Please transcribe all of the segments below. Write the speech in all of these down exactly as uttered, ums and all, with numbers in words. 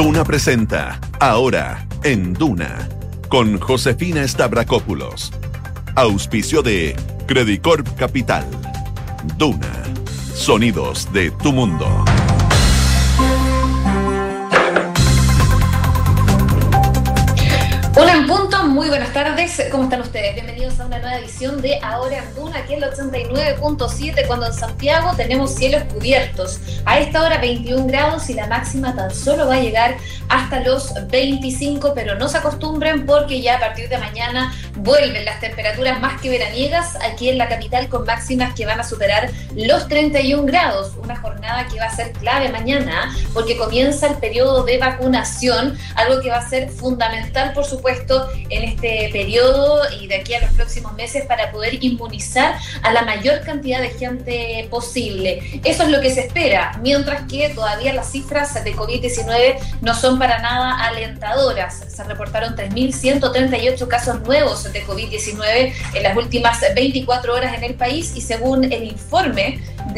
Duna presenta Ahora en Duna con Josefina Stavrakopoulos. Auspicio de Credicorp Capital. Duna. Sonidos de tu mundo. Hola en punto, muy buenas tardes, ¿cómo están ustedes? Bienvenidos a una nueva edición de Ahora en Duna, aquí en el ochenta y nueve punto siete, cuando en Santiago tenemos cielos cubiertos. A esta hora veintiún grados y la máxima tan solo va a llegar hasta los veinticinco, pero no se acostumbren porque ya a partir de mañana vuelven las temperaturas más que veraniegas aquí en la capital, con máximas que van a superar los treinta y un grados. Una jornada que va a ser clave mañana porque comienza el periodo de vacunación, algo que va a ser fundamental, por supuesto, en este periodo y de aquí a los próximos meses para poder inmunizar a la mayor cantidad de gente posible. Eso es lo que se espera, mientras que todavía las cifras de covid diecinueve no son para nada alentadoras. Se reportaron tres mil ciento treinta y ocho casos nuevos de covid diecinueve en las últimas veinticuatro horas en el país y según el informe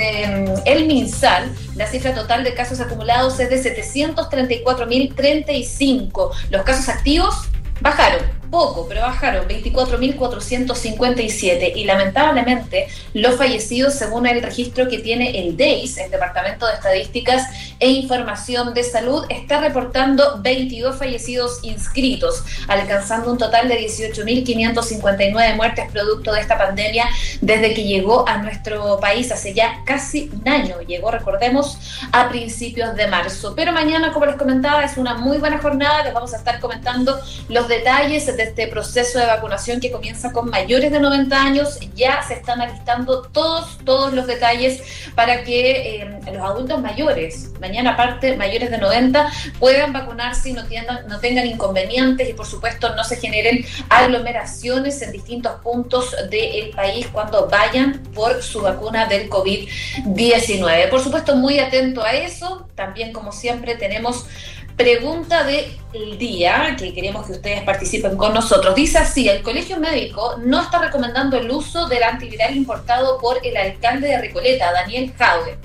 del MinSal, la cifra total de casos acumulados es de setecientos treinta y cuatro mil treinta y cinco. Los casos activos bajaron, poco, pero bajaron, veinticuatro mil cuatrocientos cincuenta y siete. Y lamentablemente, los fallecidos, según el registro que tiene el D E I S, el Departamento de Estadísticas e Información de Salud, está reportando veintidós fallecidos inscritos, alcanzando un total de dieciocho mil quinientos cincuenta y nueve muertes producto de esta pandemia desde que llegó a nuestro país hace ya casi un año. Llegó, recordemos, a principios de marzo. Pero mañana, como les comentaba, es una muy buena jornada. Les vamos a estar comentando los detalles de este proceso de vacunación que comienza con mayores de noventa años. Ya se están alistando todos, todos los detalles para que eh, los adultos mayores, mañana aparte mayores de noventa, puedan vacunarse y no tengan, no tengan inconvenientes y por supuesto no se generen aglomeraciones en distintos puntos del país cuando vayan por su vacuna del covid diecinueve. Por supuesto, muy atento a eso. También, como siempre, tenemos pregunta del día, que queremos que ustedes participen con nosotros. Dice así: el Colegio Médico no está recomendando el uso del antiviral importado por el alcalde de Recoleta, Daniel Jaude.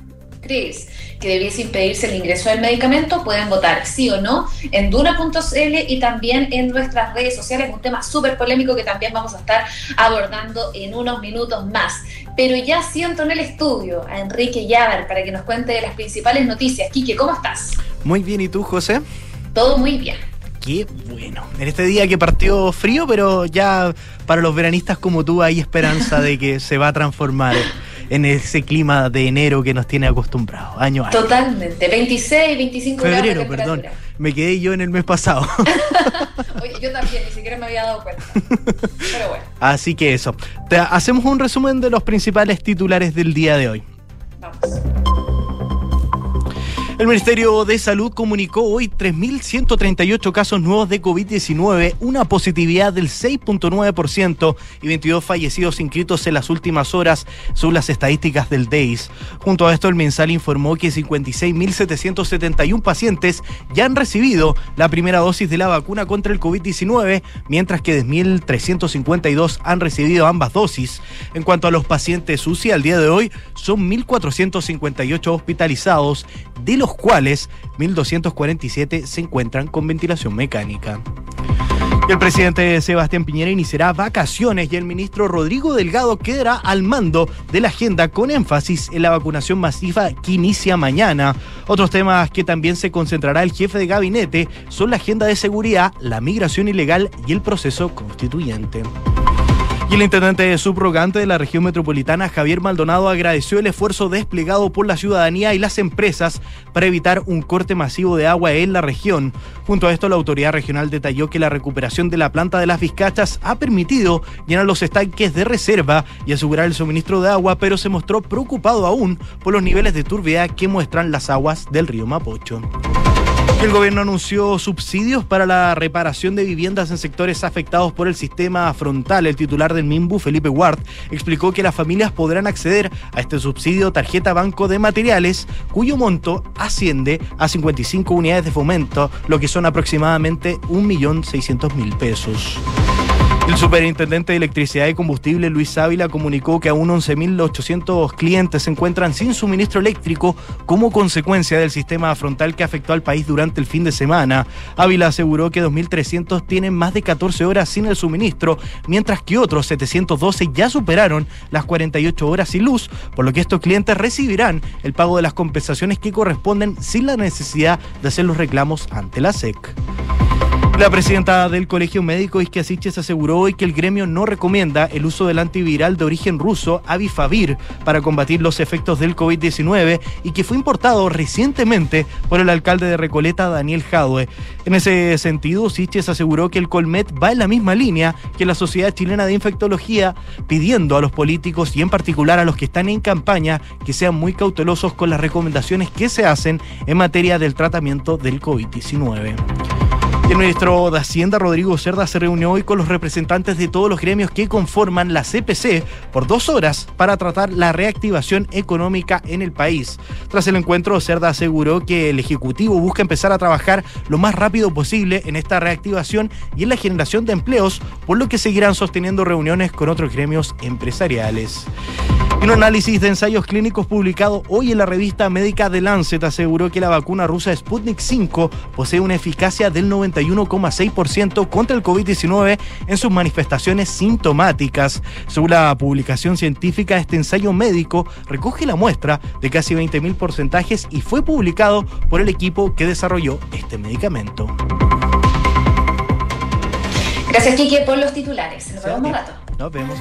¿Crees que debiese impedirse el ingreso del medicamento? Pueden votar sí o no en duna punto c l y también en nuestras redes sociales. Un tema súper polémico que también vamos a estar abordando en unos minutos más. Pero ya siento en el estudio a Enrique Llaver para que nos cuente de las principales noticias. Quique, ¿cómo estás? Muy bien, ¿y tú, José? Todo muy bien. Qué bueno. En este día que partió frío, pero ya para los veranistas como tú hay esperanza de que se va a transformar en ese clima de enero que nos tiene acostumbrados, año a año. Totalmente, veintiséis, veinticinco grados de Febrero, temperatura. perdón, me quedé yo en el mes pasado. Oye, yo también, ni siquiera me había dado cuenta. Pero bueno. Así que eso. Te hacemos un resumen de los principales titulares del día de hoy. Vamos. El Ministerio de Salud comunicó hoy tres mil ciento treinta y ocho casos nuevos de covid diecinueve, una positividad del seis punto nueve por ciento y veintidós fallecidos inscritos en las últimas horas, según las estadísticas del D E I S. Junto a esto, el MinSal informó que cincuenta y seis mil setecientos setenta y uno pacientes ya han recibido la primera dosis de la vacuna contra el covid diecinueve, mientras que diez mil trescientos cincuenta y dos han recibido ambas dosis. En cuanto a los pacientes U C I, al día de hoy son mil cuatrocientos cincuenta y ocho hospitalizados, de los cuales mil doscientos cuarenta y siete se encuentran con ventilación mecánica. Y el presidente Sebastián Piñera iniciará vacaciones y el ministro Rodrigo Delgado quedará al mando de la agenda con énfasis en la vacunación masiva que inicia mañana. Otros temas que también se concentrará el jefe de gabinete son la agenda de seguridad, la migración ilegal y el proceso constituyente. Y el intendente subrogante de la región metropolitana, Javier Maldonado, agradeció el esfuerzo desplegado por la ciudadanía y las empresas para evitar un corte masivo de agua en la región. Junto a esto, la autoridad regional detalló que la recuperación de la planta de Las Vizcachas ha permitido llenar los estanques de reserva y asegurar el suministro de agua, pero se mostró preocupado aún por los niveles de turbiedad que muestran las aguas del río Mapocho. El gobierno anunció subsidios para la reparación de viviendas en sectores afectados por el sistema frontal. El titular del MIMBU, Felipe Ward, explicó que las familias podrán acceder a este subsidio tarjeta banco de materiales, cuyo monto asciende a cincuenta y cinco unidades de fomento, lo que son aproximadamente un millón seiscientos mil pesos. El El superintendente de Electricidad y Combustible, Luis Ávila, comunicó que aún once mil ochocientos clientes se encuentran sin suministro eléctrico como consecuencia del sistema frontal que afectó al país durante el fin de semana. Ávila aseguró que dos mil trescientos tienen más de catorce horas sin el suministro, mientras que otros setecientos doce ya superaron las cuarenta y ocho horas sin luz, por lo que estos clientes recibirán el pago de las compensaciones que corresponden sin la necesidad de hacer los reclamos ante la S E C. La presidenta del Colegio Médico, Isquia Siches, aseguró hoy que el gremio no recomienda el uso del antiviral de origen ruso, Avifavir, para combatir los efectos del COVID diecinueve y que fue importado recientemente por el alcalde de Recoleta, Daniel Jadue. En ese sentido, Siches aseguró que el Colmet va en la misma línea que la Sociedad Chilena de Infectología, pidiendo a los políticos y en particular a los que están en campaña que sean muy cautelosos con las recomendaciones que se hacen en materia del tratamiento del COVID diecinueve. El ministro de Hacienda, Rodrigo Cerda, se reunió hoy con los representantes de todos los gremios que conforman la C P C por dos horas para tratar la reactivación económica en el país. Tras el encuentro, Cerda aseguró que el Ejecutivo busca empezar a trabajar lo más rápido posible en esta reactivación y en la generación de empleos, por lo que seguirán sosteniendo reuniones con otros gremios empresariales. Un análisis de ensayos clínicos publicado hoy en la revista médica The Lancet aseguró que la vacuna rusa Sputnik cinco posee una eficacia del noventa y uno coma seis por ciento contra el COVID diecinueve en sus manifestaciones sintomáticas. Según la publicación científica, este ensayo médico recoge la muestra de casi veinte mil porcentajes y fue publicado por el equipo que desarrolló este medicamento. Gracias, Quique, por los titulares. Nos vemos un rato. Nos vemos.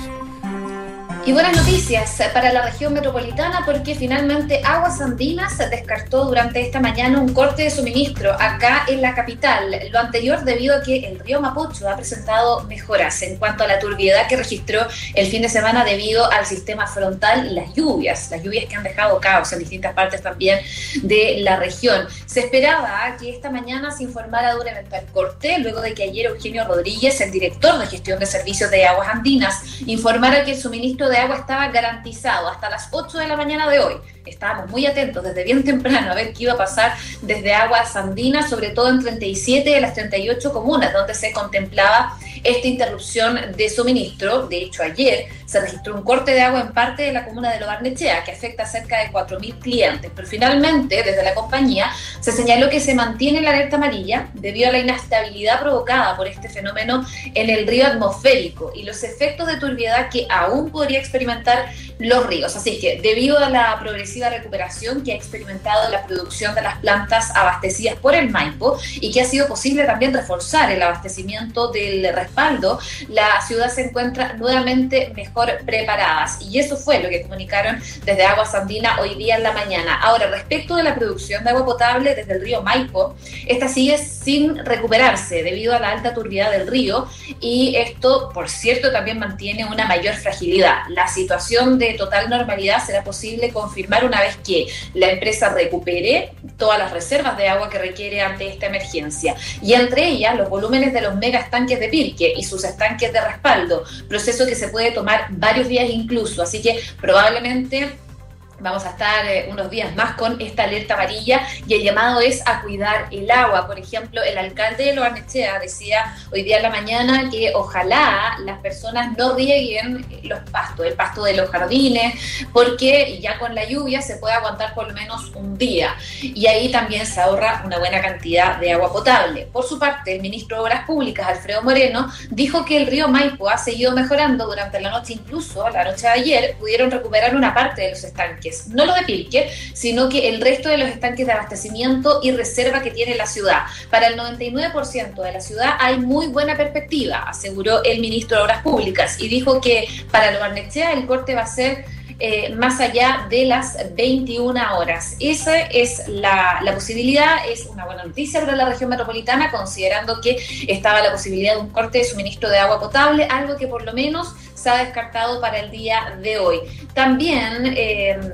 Y buenas noticias para la región metropolitana porque finalmente Aguas Andinas descartó durante esta mañana un corte de suministro acá en la capital. Lo anterior debido a que el río Mapocho ha presentado mejoras en cuanto a la turbiedad que registró el fin de semana debido al sistema frontal y las lluvias, las lluvias que han dejado caos en distintas partes también de la región. Se esperaba que esta mañana se informara de un eventual corte luego de que ayer Eugenio Rodríguez, el director de gestión de servicios de Aguas Andinas, informara que el suministro de de agua estaba garantizado hasta las ocho de la mañana de hoy. Estábamos muy atentos desde bien temprano a ver qué iba a pasar desde Aguas Andinas, sobre todo en treinta y siete de las treinta y ocho comunas donde se contemplaba esta interrupción de suministro. De hecho, ayer se registró un corte de agua en parte de la comuna de Lo Barnechea, que afecta a cerca de cuatro mil clientes. Pero finalmente, desde la compañía, se señaló que se mantiene la alerta amarilla debido a la inestabilidad provocada por este fenómeno en el río atmosférico y los efectos de turbiedad que aún podría experimentar los ríos. Así que, debido a la progresiva recuperación que ha experimentado la producción de las plantas abastecidas por el Maipo y que ha sido posible también reforzar el abastecimiento del respaldo, la ciudad se encuentra nuevamente mejor preparadas y eso fue lo que comunicaron desde Aguas Andinas hoy día en la mañana. Ahora, respecto de la producción de agua potable desde el río Maipo, esta sigue sin recuperarse debido a la alta turbiedad del río y esto, por cierto, también mantiene una mayor fragilidad. La situación de total normalidad será posible confirmar una vez que la empresa recupere todas las reservas de agua que requiere ante esta emergencia y entre ellas los volúmenes de los mega estanques de Pirque y sus estanques de respaldo, proceso que se puede tomar varios días incluso, así que probablemente vamos a estar eh, unos días más con esta alerta amarilla y el llamado es a cuidar el agua. Por ejemplo, el alcalde de Lo Barnechea decía hoy día en la mañana que ojalá las personas no rieguen los pastos, el pasto de los jardines, porque ya con la lluvia se puede aguantar por lo menos un día y ahí también se ahorra una buena cantidad de agua potable. Por su parte, el ministro de Obras Públicas, Alfredo Moreno, dijo que el río Maipo ha seguido mejorando durante la noche, incluso la noche de ayer pudieron recuperar una parte de los estanques. No lo de Pirque, sino que el resto de los estanques de abastecimiento y reserva que tiene la ciudad. Para el noventa y nueve por ciento de la ciudad hay muy buena perspectiva, aseguró el ministro de Obras Públicas, y dijo que para Lo Barnechea el corte va a ser eh, más allá de las veintiuna horas. Esa es la, la posibilidad, es una buena noticia para la región metropolitana, considerando que estaba la posibilidad de un corte de suministro de agua potable, algo que por lo menos se ha descartado para el día de hoy. También eh,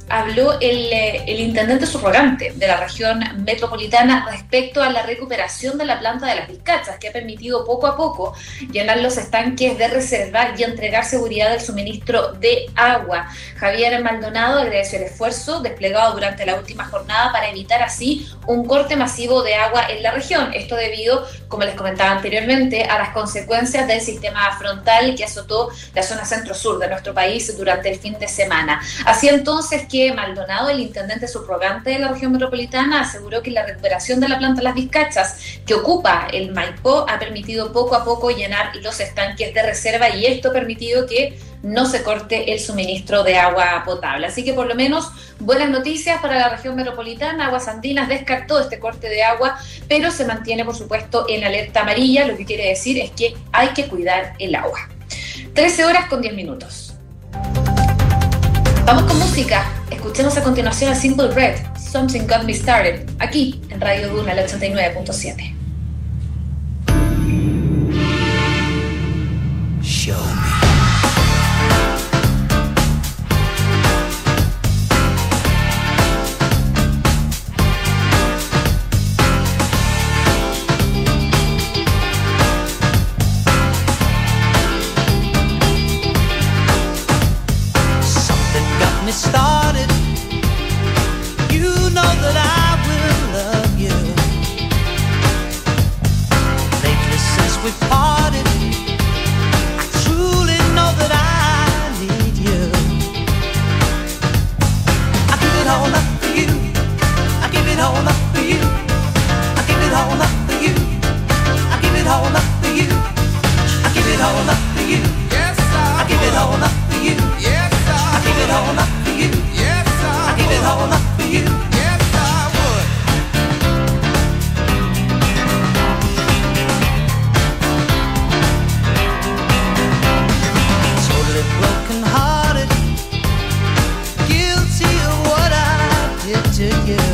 habló el, el intendente subrogante de la región metropolitana respecto a la recuperación de la planta de Las Vizcachas, que ha permitido poco a poco llenar los estanques de reserva y entregar seguridad del suministro de agua. Javier Maldonado agradeció el esfuerzo desplegado durante la última jornada para evitar así un corte masivo de agua en la región. Esto debido, como les comentaba anteriormente, a las consecuencias del sistema frontal que azotó la zona centro-sur de nuestro país durante el fin de semana. Así entonces que Maldonado, el intendente subrogante de la región metropolitana, aseguró que la recuperación de la planta Las Vizcachas, que ocupa el Maipó, ha permitido poco a poco llenar los estanques de reserva y esto ha permitido que no se corte el suministro de agua potable. Así que por lo menos buenas noticias para la región metropolitana. Aguas Andinas descartó este corte de agua, pero se mantiene por supuesto en alerta amarilla, lo que quiere decir es que hay que cuidar el agua. trece horas con diez minutos. Vamos con música. Escuchemos a continuación a Simple Red, Something Got Me Started, aquí en Radio Duna, el ochenta y nueve punto siete. Show me. Started, you know that I will love you. Lately since we parted, I truly know that I need you. I give it all up for you. I give it all up for you. I give it all up for you. I give it all up for you. I give it all up for you. Yes, I, I give it all up for you. Yes, I, I give it all up. Yes, I, I give it all up for you. Yes, I would. Totally broken hearted, guilty of what I did to you.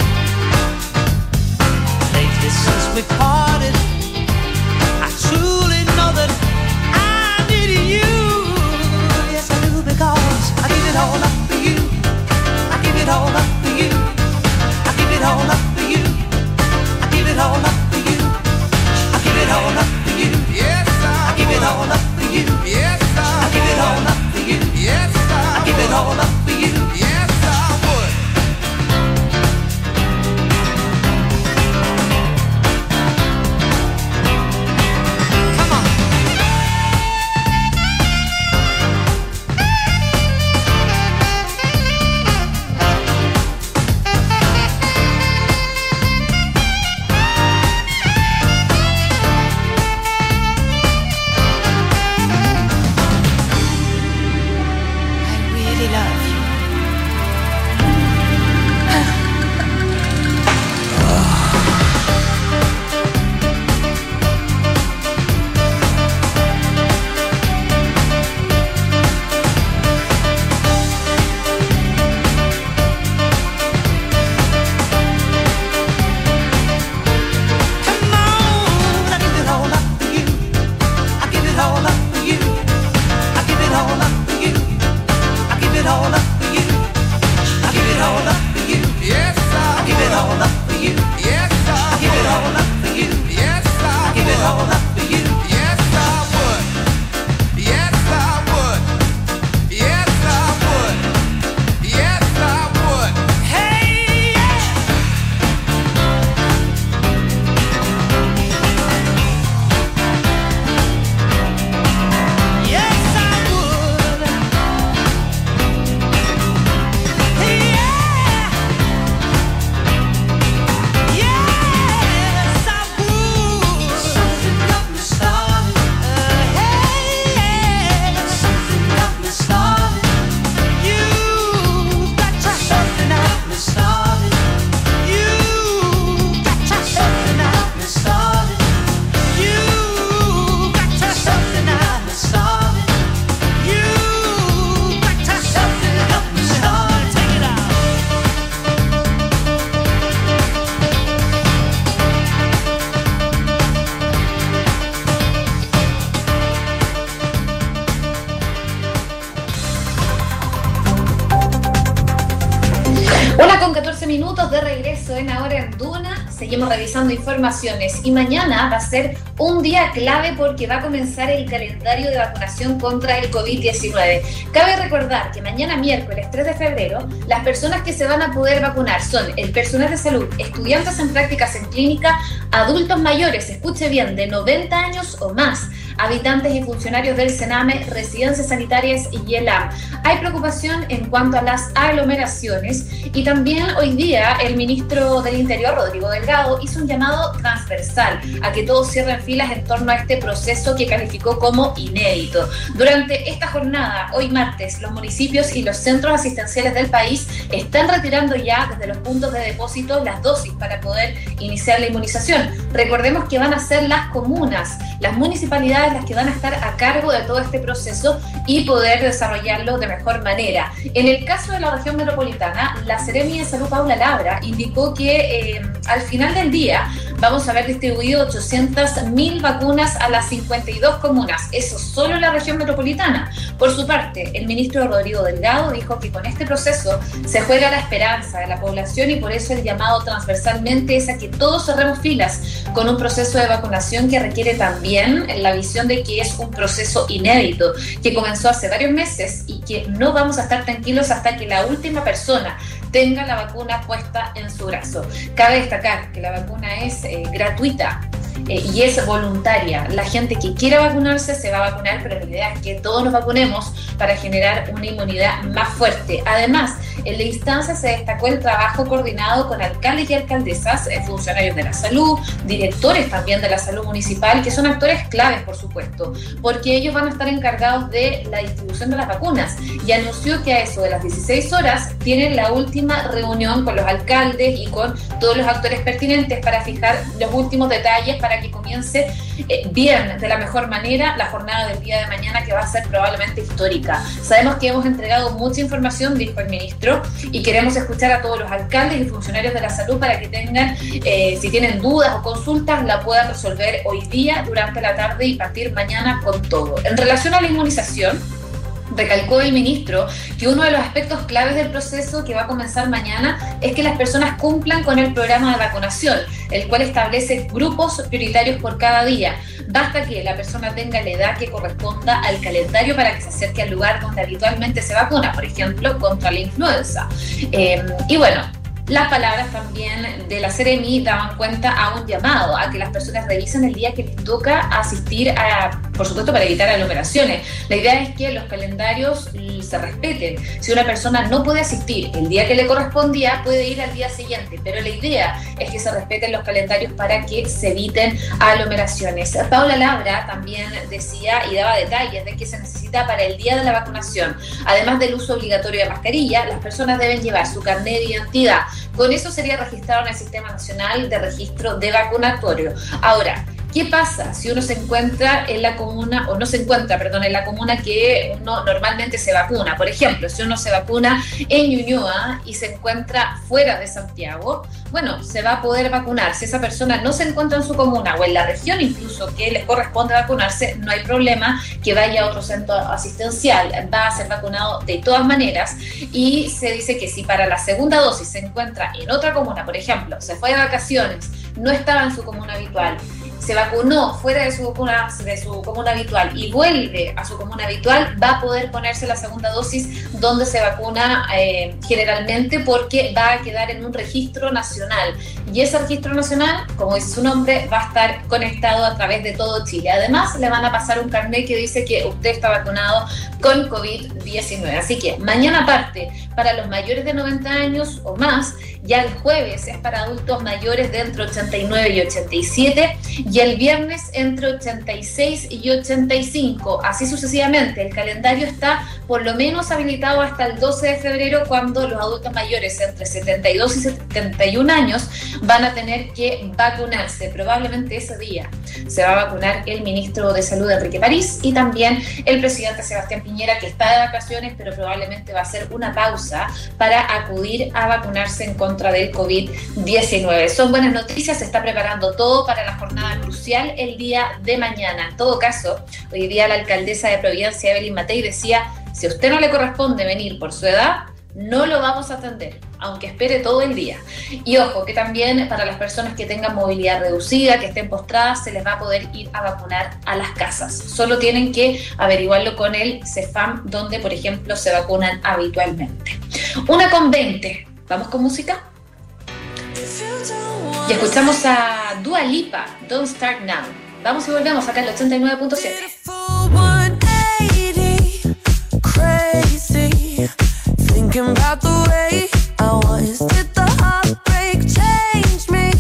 Lately since we parted, I truly know that I need you. Yes, I do, because I give it all up. I give it all up for you. I give it all up for you. I give it all up for you. I give it all up for you. Yes, I give it all up for you. Yes, I give it all up for you. Yes, I give it all up for you. Yes, I would. buena hora en Duna, seguimos revisando informaciones y mañana va a ser un día clave porque va a comenzar el calendario de vacunación contra el COVID diecinueve. Cabe recordar que mañana miércoles tres de febrero las personas que se van a poder vacunar son el personal de salud, estudiantes en prácticas en clínica, adultos mayores, escuche bien, de noventa años o más, habitantes y funcionarios del Sename, residencias sanitarias y el A M. Hay preocupación en cuanto a las aglomeraciones y también hoy día el ministro del Interior, Rodrigo Delgado, hizo un llamado transversal a que todos cierren filas en torno a este proceso que calificó como inédito. Durante esta jornada, hoy martes, los municipios y los centros asistenciales del país están retirando ya desde los puntos de depósito las dosis para poder iniciar la inmunización. Recordemos que van a ser las comunas, las municipalidades las que van a estar a cargo de todo este proceso y poder desarrollarlo de mejor manera. En el caso de la región metropolitana, la Seremi de Salud, Paula Labra, indicó que eh, al final del día vamos a haber distribuido ochocientas mil vacunas a las cincuenta y dos comunas. Eso solo en la región metropolitana. Por su parte, el ministro Rodrigo Delgado dijo que con este proceso se juega la esperanza de la población y por eso el llamado transversalmente es a que todos cerremos filas con un proceso de vacunación que requiere también la visión de que es un proceso inédito, que comenzó hace varios meses y que no vamos a estar tranquilos hasta que la última persona tenga la vacuna puesta en su brazo. Cabe destacar que la vacuna es eh, gratuita eh, y es voluntaria. La gente que quiera vacunarse se va a vacunar, pero la idea es que todos nos vacunemos para generar una inmunidad más fuerte. Además, en la instancia se destacó el trabajo coordinado con alcaldes y alcaldesas, eh, funcionarios de la salud, directores también de la salud municipal, que son actores claves, por supuesto, porque ellos van a estar encargados de la distribución de las vacunas. Y anunció que a eso de las dieciséis horas tienen la última reunión con los alcaldes y con todos los actores pertinentes para fijar los últimos detalles para que comience eh, bien, de la mejor manera, la jornada del día de mañana, que va a ser probablemente histórica. Sabemos que hemos entregado mucha información, dijo el ministro, y queremos escuchar a todos los alcaldes y funcionarios de la salud para que tengan, eh, si tienen dudas o consultas, la puedan resolver hoy día, durante la tarde y partir mañana con todo. En relación a la inmunización, recalcó el ministro que uno de los aspectos claves del proceso que va a comenzar mañana es que las personas cumplan con el programa de vacunación, el cual establece grupos prioritarios por cada día. Basta que la persona tenga la edad que corresponda al calendario para que se acerque al lugar donde habitualmente se vacuna, por ejemplo, contra la influenza. Eh, y bueno, las palabras también de la Seremi daban cuenta a un llamado a que las personas revisen el día que les toca asistir a, por supuesto, para evitar aglomeraciones. La idea es que los calendarios se respeten. Si una persona no puede asistir el día que le correspondía, puede ir al día siguiente, pero la idea es que se respeten los calendarios para que se eviten aglomeraciones. Paula Labra también decía y daba detalles de que se necesita para el día de la vacunación, además del uso obligatorio de mascarilla, las personas deben llevar su carnet de identidad. Con eso sería registrado en el Sistema Nacional de Registro de Vacunatorio. Ahora, ¿qué pasa si uno se encuentra en la comuna, o no se encuentra, perdón, en la comuna que uno normalmente se vacuna? Por ejemplo, si uno se vacuna en Ñuñoa y se encuentra fuera de Santiago, bueno, se va a poder vacunar. Si esa persona no se encuentra en su comuna o en la región incluso que les corresponde vacunarse, no hay problema que vaya a otro centro asistencial. Va a ser vacunado de todas maneras y se dice que si para la segunda dosis se encuentra en otra comuna, por ejemplo, se fue de vacaciones, no estaba en su comuna habitual, se vacunó fuera de su comuna, de su comuna habitual y vuelve a su comuna habitual, va a poder ponerse la segunda dosis donde se vacuna eh, generalmente, porque va a quedar en un registro nacional. Y ese registro nacional, como dice su nombre, va a estar conectado a través de todo Chile. Además, le van a pasar un carnet que dice que usted está vacunado con COVID diecinueve. Así que mañana parte para los mayores de noventa años o más, ya el jueves es para adultos mayores de entre ochenta y nueve y ochenta y siete, y el viernes entre ochenta y seis y ochenta y cinco, así sucesivamente. El calendario está por lo menos habilitado hasta el doce de febrero, cuando los adultos mayores entre setenta y dos y setenta y un años van a tener que vacunarse. Probablemente ese día se va a vacunar el ministro de Salud, Enrique París, y también el presidente Sebastián Piñera, que está de vacaciones, pero probablemente va a hacer una pausa para acudir a vacunarse en contra del COVID diecinueve. Son buenas noticias, se está preparando todo para la jornada crucial el día de mañana. En todo caso, hoy día la alcaldesa de Providencia, Evelyn Matei, decía: si a usted no le corresponde venir por su edad, no lo vamos a atender. aunque espere todo el día. Y ojo, que también para las personas que tengan movilidad reducida, que estén postradas, se les va a poder ir a vacunar a las casas. Solo tienen que averiguarlo con el CEFAM, donde, por ejemplo, se vacunan habitualmente. Una con veinte. ¿Vamos con música? Y escuchamos a Dua Lipa, Don't Start Now. Vamos y volvemos acá en el ochenta y nueve punto siete. Crazy, thinking about the way I was. Did the heartbreak change me?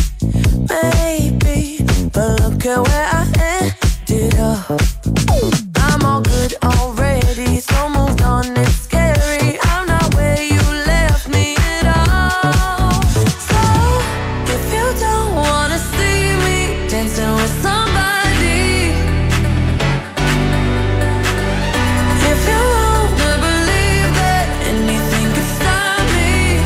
Maybe, but look at where I ended up. I'm all good already, so moved on, it's scary. I'm not where you left me at all. So, if you don't wanna see me dancing with somebody, if you wanna believe that anything could stop me,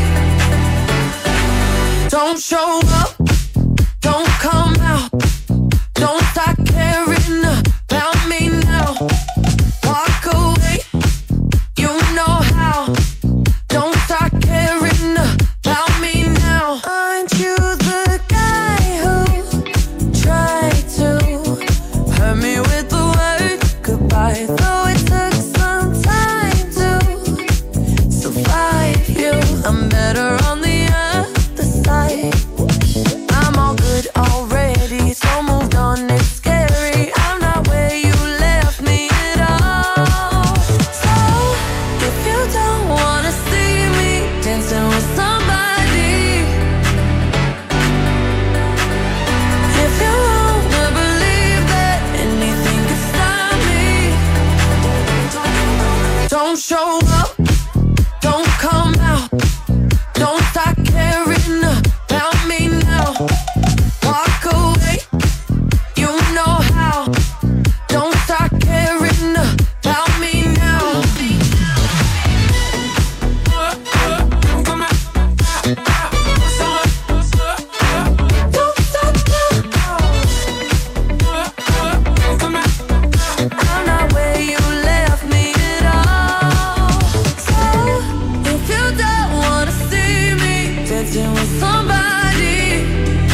don't show up, don't come out, don't start caring about me now. Walk away, you know how. Don't start caring about me now. Aren't you the guy who tried to hurt me with the word goodbye? Though it took some time to survive you, I'm better on the other side. I'm all good already, so moved on, it's scary. I'm not where you left me at all. So, if you don't wanna see me dancing with somebody, if you wanna believe that anything could stop me, don't show up, don't come out, don't start caring about me now. Walk away, you know how. Don't start caring about me now. Don't stop now. I'm not where you left me at all. So, if you don't wanna see me dancing with somebody,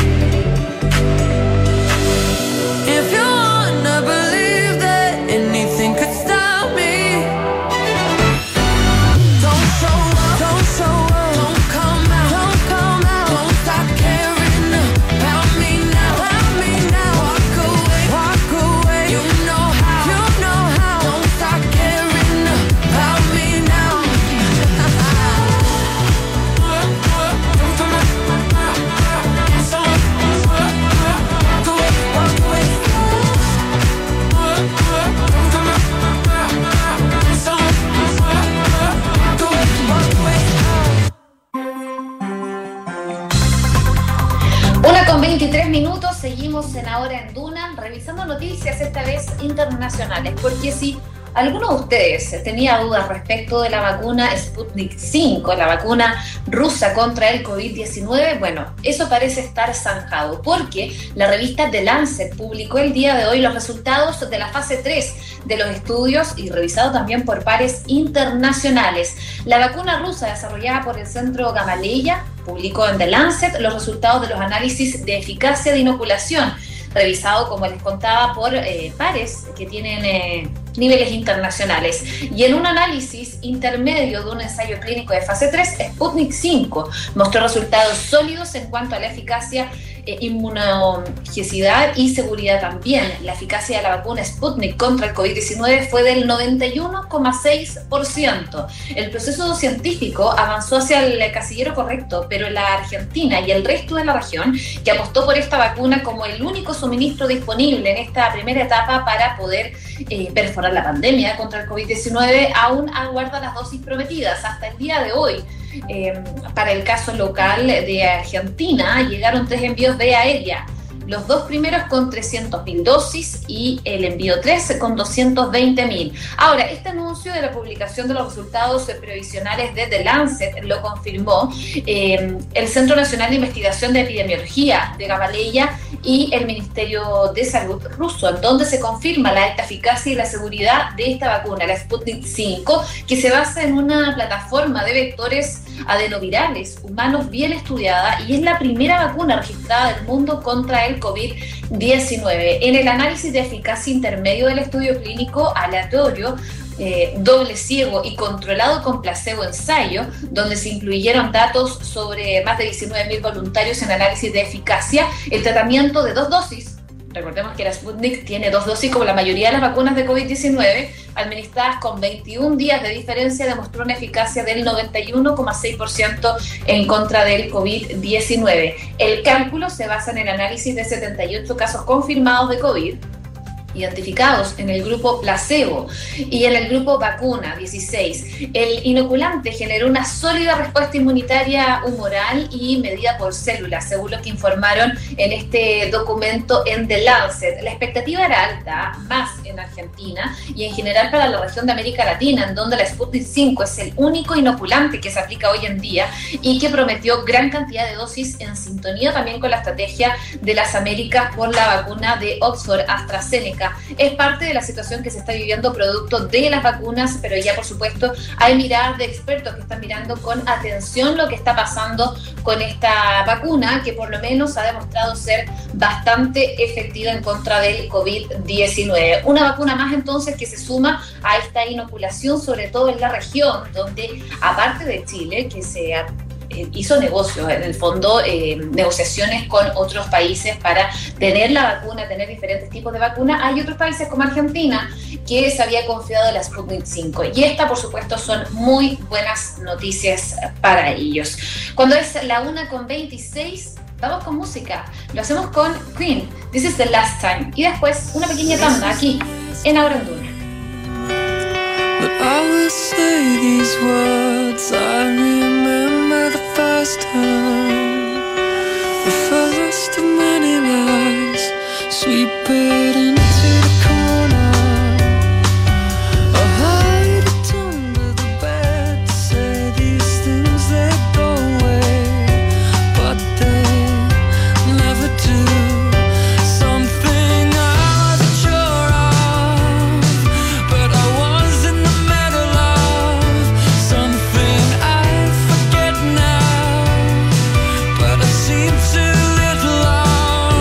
if you wanna believe that anything could stop me, don't show up, don't show up, don't come out, don't come out, don't stop caring about me now, about me now. Walk away, walk away, you know how, you know how. Don't stop caring about me now. Walk away. Una con veintitrés minutos, seguimos en Ahora en Duna, revisando noticias esta vez internacionales, porque si alguno de ustedes tenía dudas respecto de la vacuna Sputnik cinco, la vacuna rusa contra el COVID diecinueve, bueno, eso parece estar zanjado, porque la revista The Lancet publicó el día de hoy los resultados de la fase tres de los estudios y revisado también por pares internacionales. La vacuna rusa desarrollada por el Centro Gamaleya publicó en The Lancet los resultados de los análisis de eficacia de inoculación, revisado, como les contaba, por eh, pares que tienen eh, niveles internacionales. Y en un análisis intermedio de un ensayo clínico de fase tres, Sputnik cinco mostró resultados sólidos en cuanto a la eficacia, eh, inmunogenicidad y seguridad también. La eficacia de la vacuna Sputnik contra el COVID diecinueve fue del noventa y uno coma seis por ciento. El proceso científico avanzó hacia el casillero correcto, pero la Argentina y el resto de la región, que apostó por esta vacuna como el único suministro disponible en esta primera etapa para poder eh, perforar la pandemia contra el COVID diecinueve, aún aguarda las dosis prometidas. Hasta el día de hoy, eh, para el caso local de Argentina, llegaron tres envíos de aérea. Los dos primeros con trescientas mil dosis y el envío tres con doscientas veinte mil. Ahora, este anuncio de la publicación de los resultados previsionales de The Lancet lo confirmó eh, el Centro Nacional de Investigación de Epidemiología de Gamaleya y el Ministerio de Salud ruso, en donde se confirma la alta eficacia y la seguridad de esta vacuna, la Sputnik cinco, que se basa en una plataforma de vectores adenovirales humanos bien estudiada y es la primera vacuna registrada del mundo contra el COVID diecinueve. En el análisis de eficacia intermedio del estudio clínico aleatorio, Eh, doble ciego y controlado con placebo ensayo, donde se incluyeron datos sobre más de diecinueve mil voluntarios en análisis de eficacia, el tratamiento de dos dosis, recordemos que la Sputnik tiene dos dosis como la mayoría de las vacunas de COVID diecinueve, administradas con veintiún días de diferencia, demostró una eficacia del noventa y uno coma seis por ciento en contra del COVID diecinueve. El cálculo se basa en el análisis de setenta y ocho casos confirmados de COVID, identificados en el grupo placebo y en el grupo vacuna dieciséis. El inoculante generó una sólida respuesta inmunitaria humoral y medida por células, según lo que informaron en este documento en The Lancet. La expectativa era alta, más en Argentina y en general para la región de América Latina, en donde la Sputnik cinco es el único inoculante que se aplica hoy en día y que prometió gran cantidad de dosis en sintonía también con la estrategia de las Américas por la vacuna de Oxford AstraZeneca. Es parte de la situación que se está viviendo producto de las vacunas, pero ya por supuesto hay miradas de expertos que están mirando con atención lo que está pasando con esta vacuna, que por lo menos ha demostrado ser bastante efectiva en contra del COVID diecinueve. Una vacuna más entonces que se suma a esta inoculación, sobre todo en la región, donde aparte de Chile, que se ha hizo negocios, en el fondo, eh, negociaciones con otros países para tener la vacuna, tener diferentes tipos de vacuna. Hay otros países como Argentina que se había confiado en la Sputnik cinco y esta, por supuesto, son muy buenas noticias para ellos. Cuando es la una con veintiséis, vamos con música. Lo hacemos con Queen, This is the Last Time, y después una pequeña tanda aquí en Ahora en Duna. But I will say these words, I remember the first time, the first of many lies, sweep it into the corner, I hide it under the bed, say these things that go away, but they never do. Too little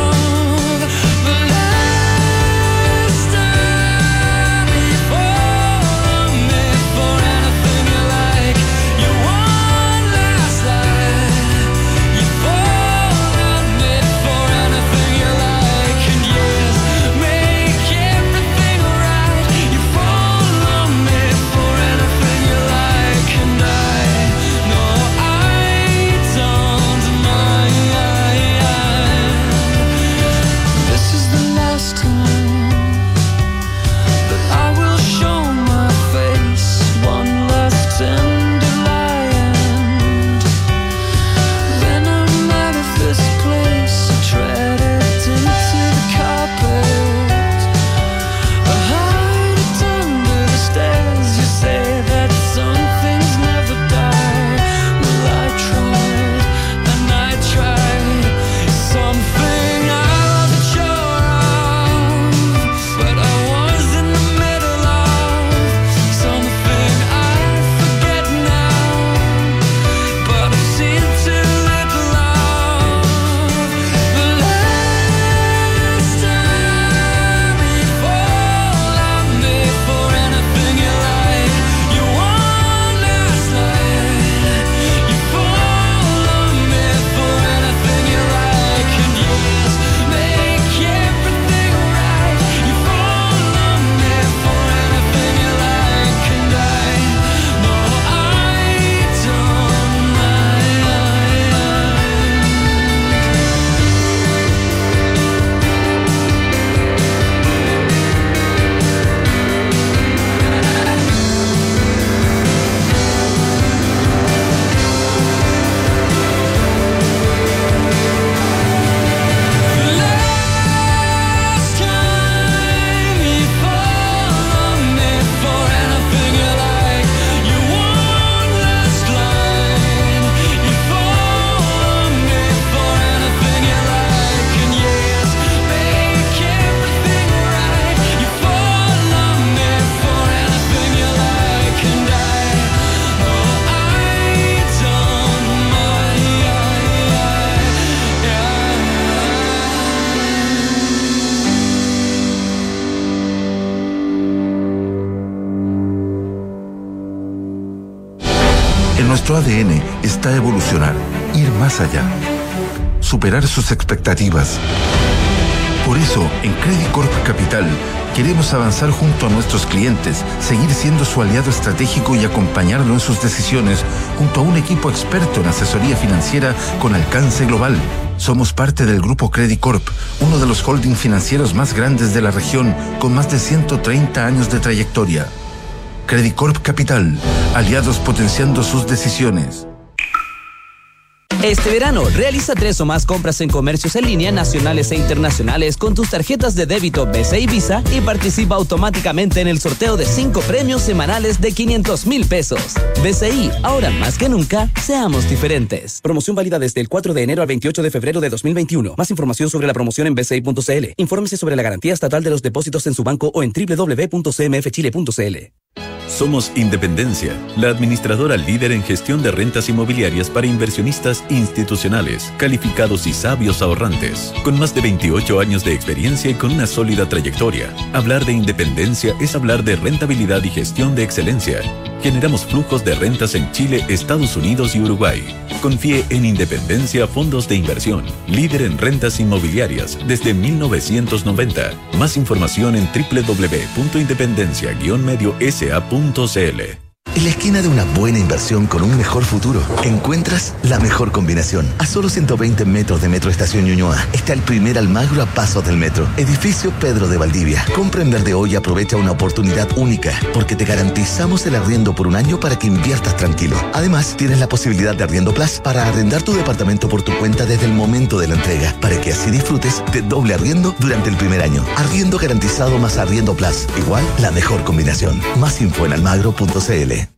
nuestro A D N está evolucionar, ir más allá, superar sus expectativas. Por eso, en Credit Corp Capital, queremos avanzar junto a nuestros clientes, seguir siendo su aliado estratégico y acompañarlo en sus decisiones junto a un equipo experto en asesoría financiera con alcance global. Somos parte del Grupo Credit Corp, uno de los holdings financieros más grandes de la región, con más de ciento treinta años de trayectoria. Credit Corp Capital, aliados potenciando sus decisiones. Este verano, realiza tres o más compras en comercios en línea nacionales e internacionales con tus tarjetas de débito B C I Visa y participa automáticamente en el sorteo de cinco premios semanales de quinientos mil pesos. B C I, ahora más que nunca, seamos diferentes. Promoción válida desde el cuatro de enero al veintiocho de febrero de dos mil veintiuno. Más información sobre la promoción en b c i punto c l. Infórmese sobre la garantía estatal de los depósitos en su banco o en doble u doble u doble u punto c m f chile punto c l. Somos Independencia, la administradora líder en gestión de rentas inmobiliarias para inversionistas institucionales, calificados y sabios ahorrantes, con más de veintiocho años de experiencia y con una sólida trayectoria. Hablar de independencia es hablar de rentabilidad y gestión de excelencia. Generamos flujos de rentas en Chile, Estados Unidos y Uruguay. Confíe en Independencia Fondos de Inversión, líder en rentas inmobiliarias desde mil novecientos noventa. Más información en doble u doble u doble u punto independencia guion medio s a punto c l. En la esquina de una buena inversión con un mejor futuro, encuentras la mejor combinación. A solo ciento veinte metros de Metro Estación Ñuñoa está el primer Almagro a pasos del metro. Edificio Pedro de Valdivia. Compra en Verde Hoy y aprovecha una oportunidad única, porque te garantizamos el arriendo por un año para que inviertas tranquilo. Además, tienes la posibilidad de Arriendo Plus para arrendar tu departamento por tu cuenta desde el momento de la entrega, para que así disfrutes de doble arriendo durante el primer año. Arriendo garantizado más Arriendo Plus. Igual, la mejor combinación. Más info en almagro punto c l.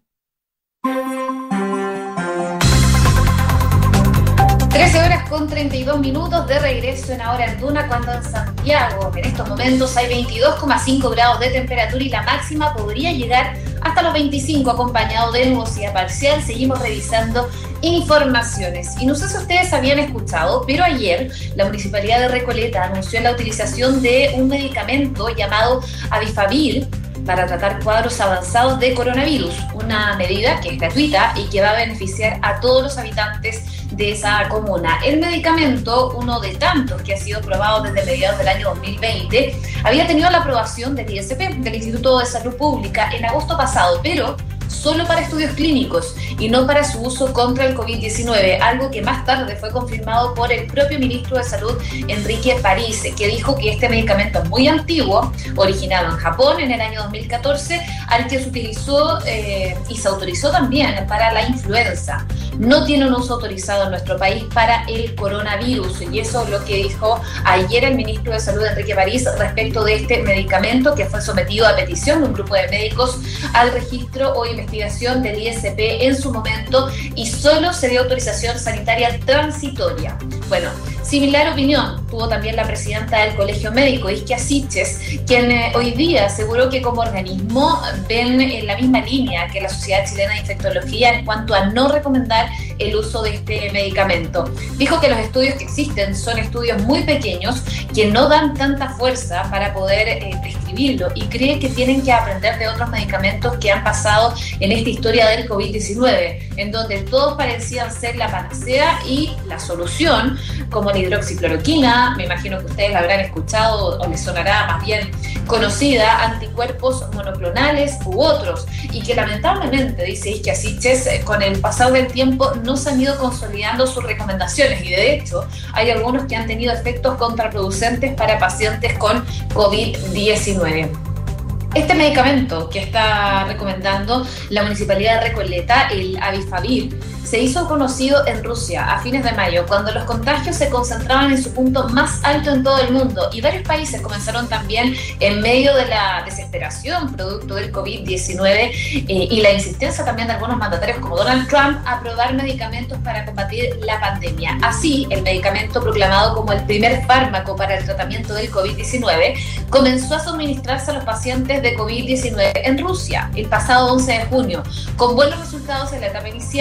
trece horas con treinta y dos minutos de regreso en Ahora en Duna, cuando en Santiago en estos momentos hay veintidós coma cinco grados de temperatura y la máxima podría llegar hasta los veinticinco, acompañado de nubosidad parcial. Seguimos revisando informaciones. Y no sé si ustedes habían escuchado, pero ayer la Municipalidad de Recoleta anunció la utilización de un medicamento llamado Avifavir para tratar cuadros avanzados de coronavirus, una medida que es gratuita y que va a beneficiar a todos los habitantes de esa comuna. El medicamento, uno de tantos que ha sido probado desde mediados del año dos mil veinte, había tenido la aprobación del I S P, del Instituto de Salud Pública, en agosto pasado, pero solo para estudios clínicos y no para su uso contra el covid diecinueve, algo que más tarde fue confirmado por el propio ministro de Salud, Enrique París, que dijo que este medicamento es muy antiguo, originado en Japón en el año dos mil catorce, al que se utilizó eh, y se autorizó también para la influenza. No tiene un uso autorizado en nuestro país para el coronavirus, y eso es lo que dijo ayer el ministro de Salud, Enrique París, respecto de este medicamento que fue sometido a petición de un grupo de médicos al registro o investigación del I S P en su momento, y solo se dio autorización sanitaria transitoria. Bueno, similar opinión tuvo también la presidenta del Colegio Médico, Isquia Siches, quien eh, hoy día aseguró que como organismo ven en la misma línea que la Sociedad Chilena de Infectología en cuanto a no recomendar el uso de este medicamento. Dijo que los estudios que existen son estudios muy pequeños que no dan tanta fuerza para poder eh, prescribirlo, y cree que tienen que aprender de otros medicamentos que han pasado en esta historia del covid diecinueve, en donde todos parecían ser la panacea y la solución, como la hidroxicloroquina, me imagino que ustedes la habrán escuchado o les sonará más bien conocida, anticuerpos monoclonales u otros, y que lamentablemente, dice Isquia Siches, con el pasar del tiempo no se han ido consolidando sus recomendaciones, y de hecho hay algunos que han tenido efectos contraproducentes para pacientes con covid diecinueve. Este medicamento que está recomendando la Municipalidad de Recoleta, el Avifavir, se hizo conocido en Rusia a fines de mayo, cuando los contagios se concentraban en su punto más alto en todo el mundo, y varios países comenzaron también, en medio de la desesperación producto del covid diecinueve eh, y la insistencia también de algunos mandatarios como Donald Trump, a probar medicamentos para combatir la pandemia. Así, el medicamento proclamado como el primer fármaco para el tratamiento del covid diecinueve comenzó a suministrarse a los pacientes de covid diecinueve en Rusia el pasado once de junio, con buenos resultados en la etapa inicial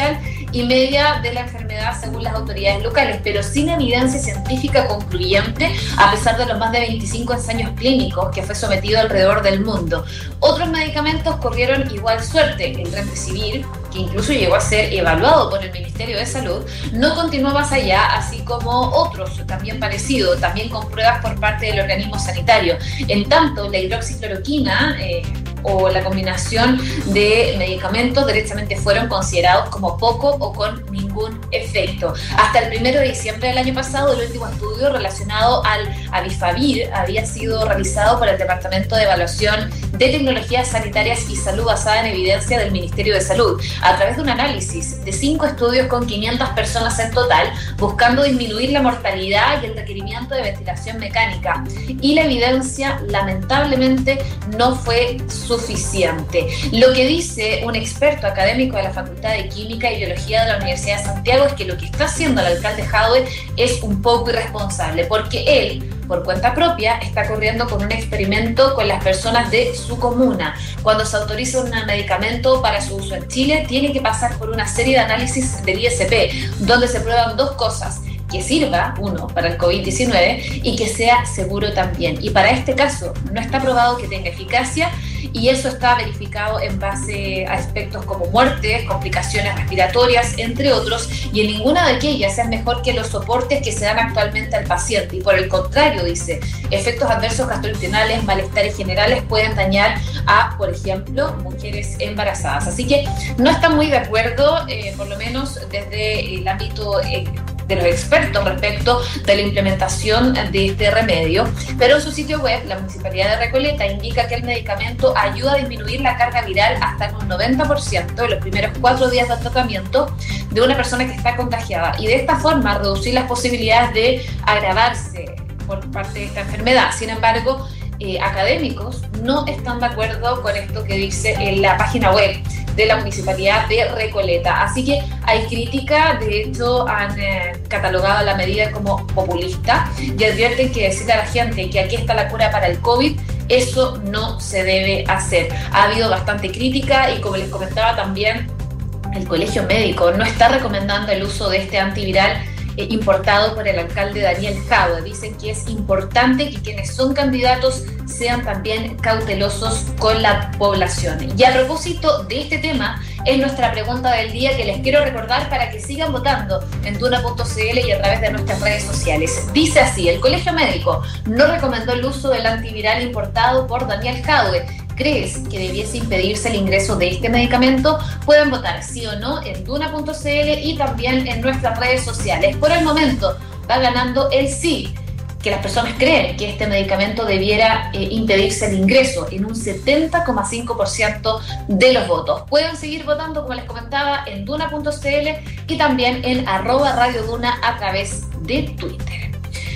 y media de la enfermedad según las autoridades locales, pero sin evidencia científica concluyente, a pesar de los más de veinticinco ensayos clínicos que fue sometido alrededor del mundo. Otros medicamentos corrieron igual suerte. El Remdesivir, que incluso llegó a ser evaluado por el Ministerio de Salud, no continuó más allá, así como otros también parecidos, también con pruebas por parte del organismo sanitario. En tanto, la hidroxicloroquina eh, o la combinación de medicamentos directamente fueron considerados como poco o con ningún efecto. Hasta el primero de diciembre del año pasado, el último estudio relacionado al Avifavir había sido realizado por el Departamento de Evaluación de Tecnologías Sanitarias y Salud basada en evidencia del Ministerio de Salud, a través de un análisis de cinco estudios con quinientas personas en total, buscando disminuir la mortalidad y el requerimiento de ventilación mecánica. Y la evidencia, lamentablemente, no fue suficiente. Lo que dice un experto académico de la Facultad de Química y Biología de la Universidad de Santiago es que lo que está haciendo el alcalde Jadwe es un poco irresponsable, porque él, por cuenta propia, está corriendo con un experimento con las personas de su comuna. Cuando se autoriza un medicamento para su uso en Chile, tiene que pasar por una serie de análisis del I S P, donde se prueban dos cosas: que sirva, uno, para el COVID diecinueve y que sea seguro también. Y para este caso no está probado que tenga eficacia, y eso está verificado en base a aspectos como muertes, complicaciones respiratorias, entre otros, y en ninguna de aquellas es mejor que los soportes que se dan actualmente al paciente. Y por el contrario, dice, efectos adversos gastrointestinales, malestares generales pueden dañar a, por ejemplo, mujeres embarazadas. Así que no están muy de acuerdo, eh, por lo menos desde el ámbito eh, de los expertos respecto de la implementación de este remedio, pero en su sitio web, la Municipalidad de Recoleta indica que el medicamento ayuda a disminuir la carga viral hasta en un noventa por ciento en los primeros cuatro días de tratamiento de una persona que está contagiada, y de esta forma reducir las posibilidades de agravarse por parte de esta enfermedad. Sin embargo, eh, académicos no están de acuerdo con esto que dice en la página web de la Municipalidad de Recoleta. Así que hay crítica, de hecho han eh, catalogado la medida como populista y advierten que decirle a la gente que aquí está la cura para el COVID, eso no se debe hacer. Ha habido bastante crítica y, como les comentaba también, el Colegio Médico no está recomendando el uso de este antiviral eh, importado por el alcalde Daniel Jadwe. Dicen que es importante que quienes son candidatos sean también cautelosos con la población. Y a propósito de este tema, es nuestra pregunta del día, que les quiero recordar para que sigan votando en duna punto c l y a través de nuestras redes sociales. Dice así: el Colegio Médico no recomendó el uso del antiviral importado por Daniel Jadwe. ¿Crees que debiese impedirse el ingreso de este medicamento? Pueden votar sí o no en duna punto c l y también en nuestras redes sociales. Por el momento va ganando el sí, que las personas creen que este medicamento debiera eh, impedirse el ingreso en un setenta coma cinco por ciento de los votos. Pueden seguir votando, como les comentaba, en duna punto c l y también en arroba Radio Duna a través de Twitter.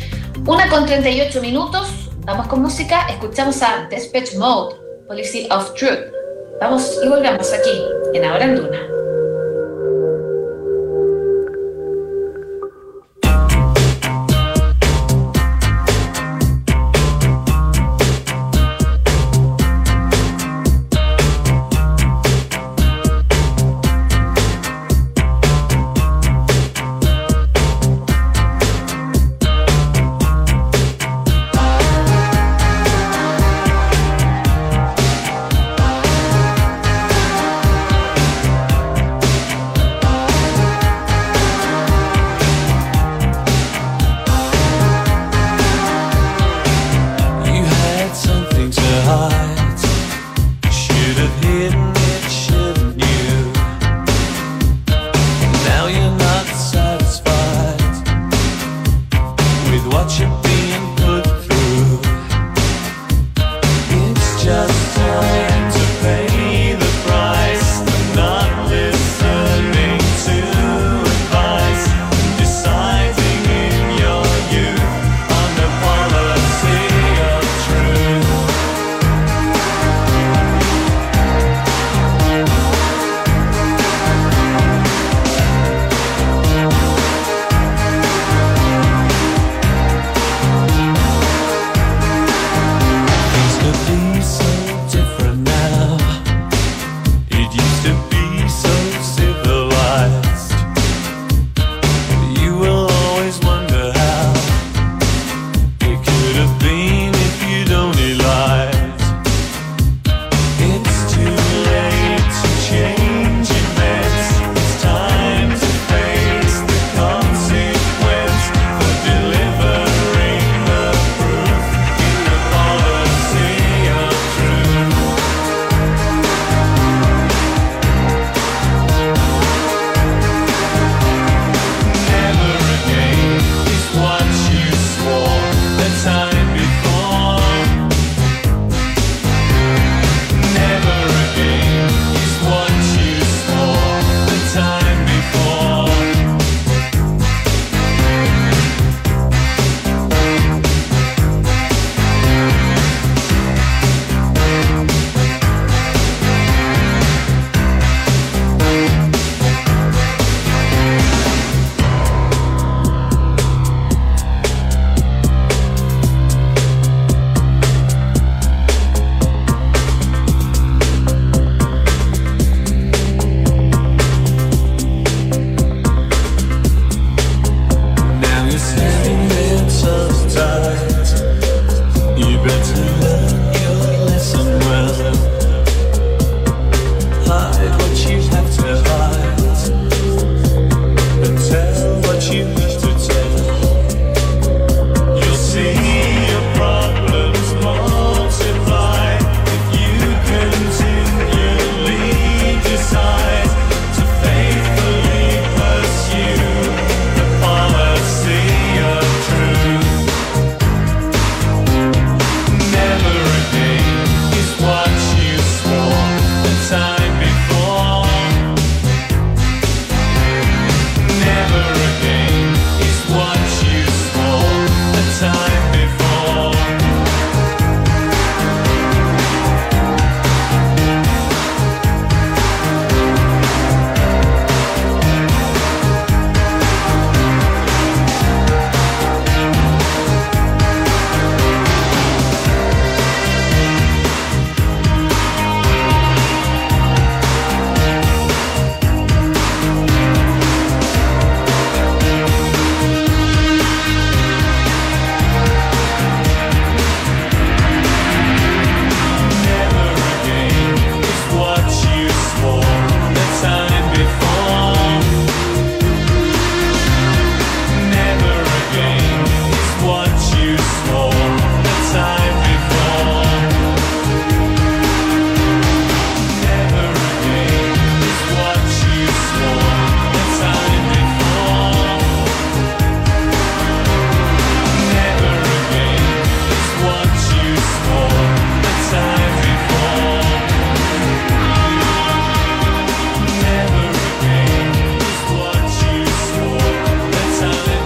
Una con treinta y ocho minutos, vamos con música, escuchamos a Depeche Mode, Policy of Truth. Vamos y volvemos aquí en Ahora en Duna. better learn your lesson well. Hide what you have to hide, and tell what you have to tell. You'll see your problems multiply if you continually decide to faithfully pursue the policy of truth. Never again is what you swore the time before. Never again is what you swore the time before. Never again is what you swore the time before. Never again is what you swore the time before. Never again is what you swore the time before. Never again is what you swore the time before. Never again is what you swore the time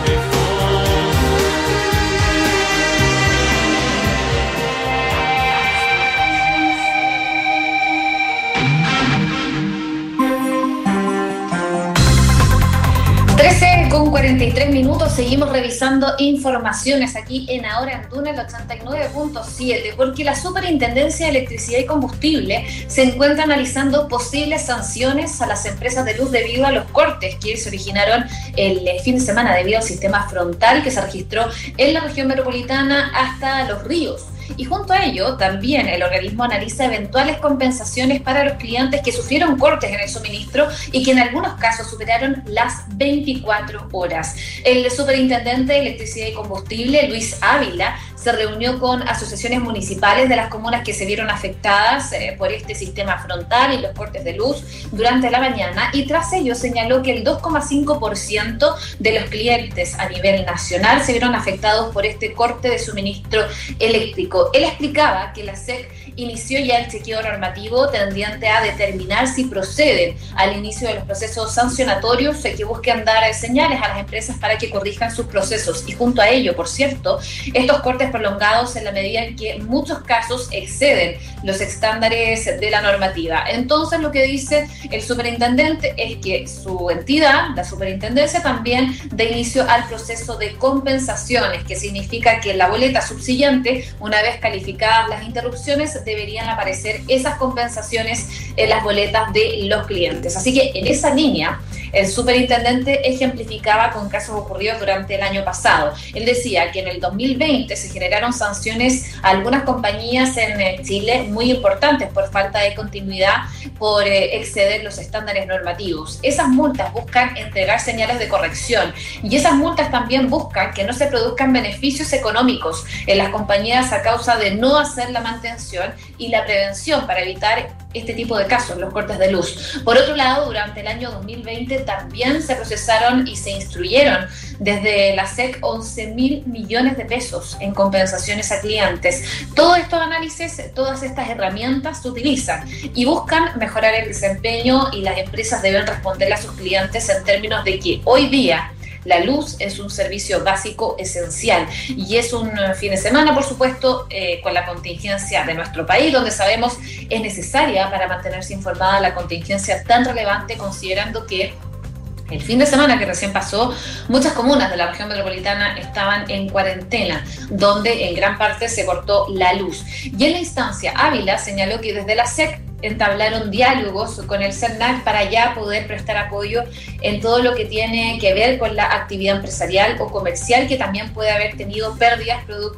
trece con cuarenta y tres minutos, seguimos revisando informaciones aquí en Ahora en Duna, el ochenta y nueve punto siete, porque la Superintendencia de Electricidad y Combustible se encuentra analizando posibles sanciones a las empresas de luz debido a los cortes que se originaron el eh, fin de semana debido al sistema frontal que se registró en la región metropolitana hasta Los Ríos. Y junto a ello, también el organismo analiza eventuales compensaciones para los clientes que sufrieron cortes en el suministro y que en algunos casos superaron las veinticuatro horas. El superintendente de Electricidad y Combustible, Luis Ávila, se reunió con asociaciones municipales de las comunas que se vieron afectadas eh, por este sistema frontal y los cortes de luz durante la mañana, y tras ello señaló que el dos coma cinco por ciento de los clientes a nivel nacional se vieron afectados por este corte de suministro eléctrico. Él explicaba que la S E C inició ya el chequeo normativo tendiente a determinar si proceden al inicio de los procesos sancionatorios que busquen dar señales a las empresas para que corrijan sus procesos. Y junto a ello, por cierto, estos cortes prolongados en la medida en que en muchos casos exceden los estándares de la normativa. Entonces, lo que dice el superintendente es que su entidad, la superintendencia, también da inicio al proceso de compensaciones, que significa que en la boleta subsiguiente, una vez calificadas las interrupciones, deberían aparecer esas compensaciones en las boletas de los clientes. Así que en esa línea, el superintendente ejemplificaba con casos ocurridos durante el año pasado. Él decía que en el dos mil veinte se generaron sanciones a algunas compañías en Chile muy importantes por falta de continuidad, por eh, exceder los estándares normativos. Esas multas buscan entregar señales de corrección, y esas multas también buscan que no se produzcan beneficios económicos en las compañías a causa de no hacer la mantención y la prevención para evitar este tipo de casos, los cortes de luz. Por otro lado, durante el año dos mil veinte también se procesaron y se instruyeron desde la S E C once mil millones de pesos en compensaciones a clientes. Todos estos análisis, todas estas herramientas se utilizan y buscan mejorar el desempeño, y las empresas deben responderle a sus clientes en términos de que hoy día la luz es un servicio básico esencial, y es un fin de semana, por supuesto, eh, con la contingencia de nuestro país, donde sabemos es necesaria para mantenerse informada la contingencia tan relevante, considerando que el fin de semana que recién pasó, muchas comunas de la región metropolitana estaban en cuarentena, donde en gran parte se cortó la luz. Y en la instancia, Ávila señaló que desde la S E C entablaron diálogos con el CERNAC para ya poder prestar apoyo en todo lo que tiene que ver con la actividad empresarial o comercial, que también puede haber tenido pérdidas producto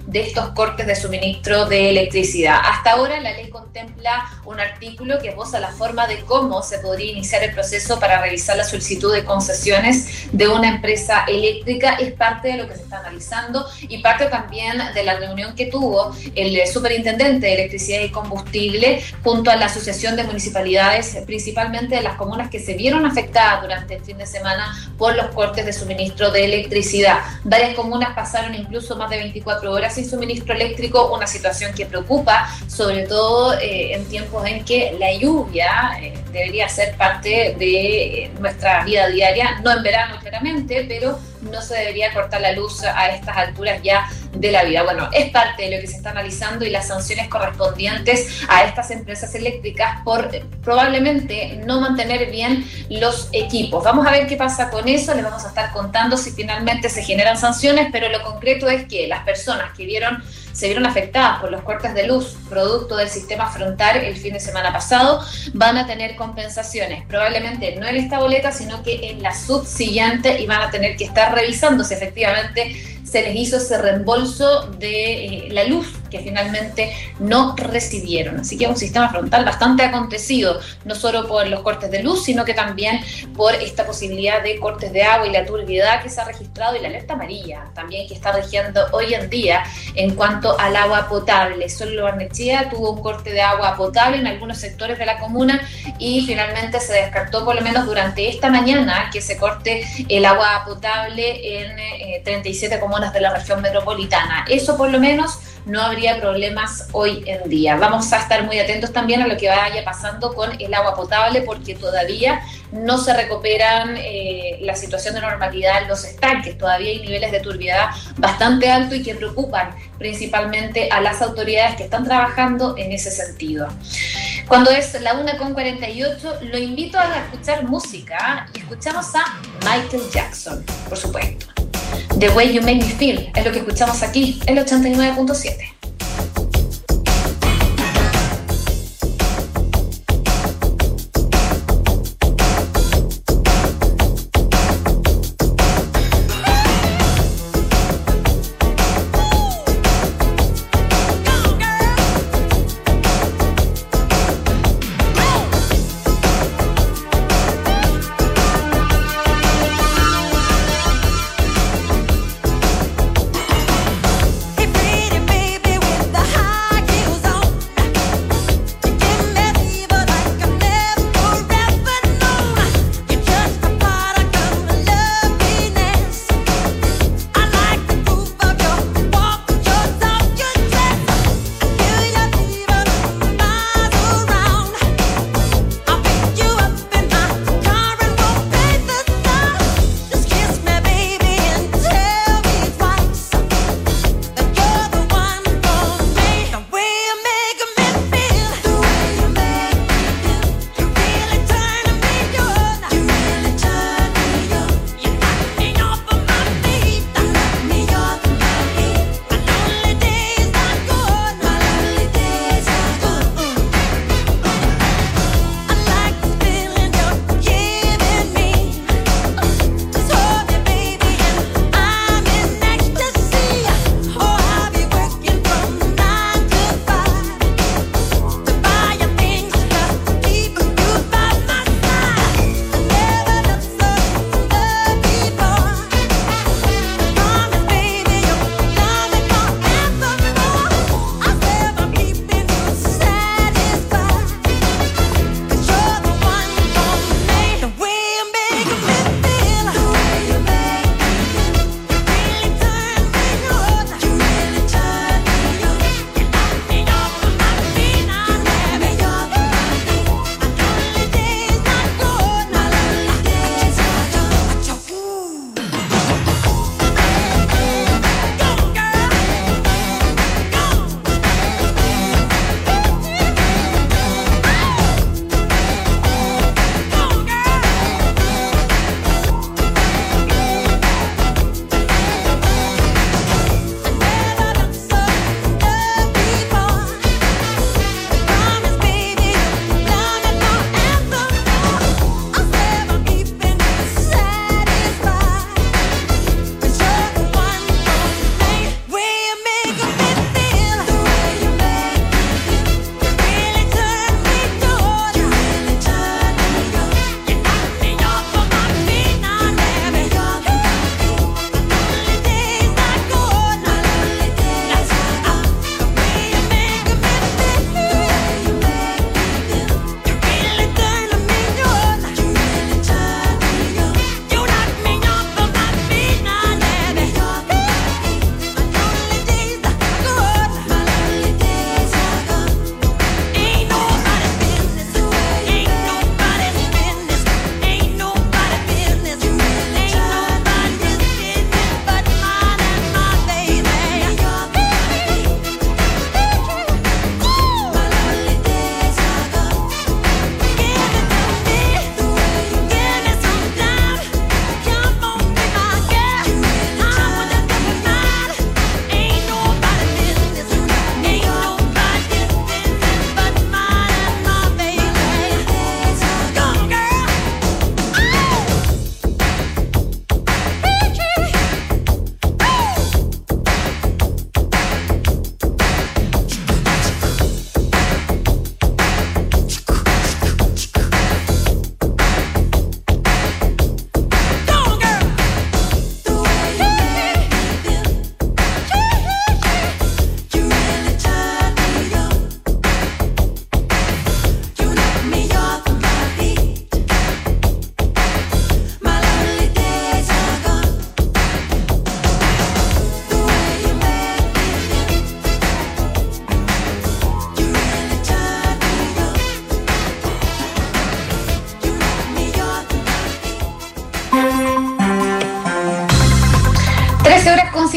de estos cortes de suministro de electricidad. Hasta ahora la ley contempla un artículo que esboza la forma de cómo se podría iniciar el proceso para revisar la solicitud de concesiones de una empresa eléctrica. Es parte de lo que se está analizando y parte también de la reunión que tuvo el superintendente de Electricidad y Combustible junto a la Asociación de Municipalidades, principalmente de las comunas que se vieron afectadas durante el fin de semana por los cortes de suministro de electricidad. Varias comunas pasaron incluso más de veinticuatro horas sin suministro eléctrico, una situación que preocupa, sobre todo eh, en tiempos en que la lluvia eh, debería ser parte de eh, nuestra vida diaria, no en verano claramente, pero no se debería cortar la luz a estas alturas ya de la vida. Bueno, es parte de lo que se está analizando y las sanciones correspondientes a estas empresas eléctricas por eh, probablemente no mantener bien los equipos. Vamos a ver qué pasa con eso, les vamos a estar contando si finalmente se generan sanciones, pero lo concreto es que las personas que vieron se vieron afectadas por los cortes de luz producto del sistema frontal el fin de semana pasado, van a tener compensaciones, probablemente no en esta boleta, sino que en la subsiguiente, y van a tener que estar revisando si efectivamente se les hizo ese reembolso de eh, la luz que finalmente no recibieron. Así que es un sistema frontal bastante acontecido, no solo por los cortes de luz, sino que también por esta posibilidad de cortes de agua y la turbiedad que se ha registrado y la alerta amarilla también que está rigiendo hoy en día en cuanto al agua potable. Solo Barnechea tuvo un corte de agua potable en algunos sectores de la comuna y finalmente se descartó por lo menos durante esta mañana que se corte el agua potable en eh, treinta y siete comunas de la región metropolitana. Eso por lo menos no habría problemas hoy en día. Vamos a estar muy atentos también a lo que vaya pasando con el agua potable porque todavía no se recuperan eh, la situación de normalidad en los estanques. Todavía hay niveles de turbiedad bastante altos y que preocupan principalmente a las autoridades que están trabajando en ese sentido. Cuando es la una con cuarenta y ocho, lo invito a escuchar música y escuchamos a Michael Jackson, por supuesto. The Way You Make Me Feel es lo que escuchamos aquí en el ochenta y nueve punto siete. Hey, pretty baby,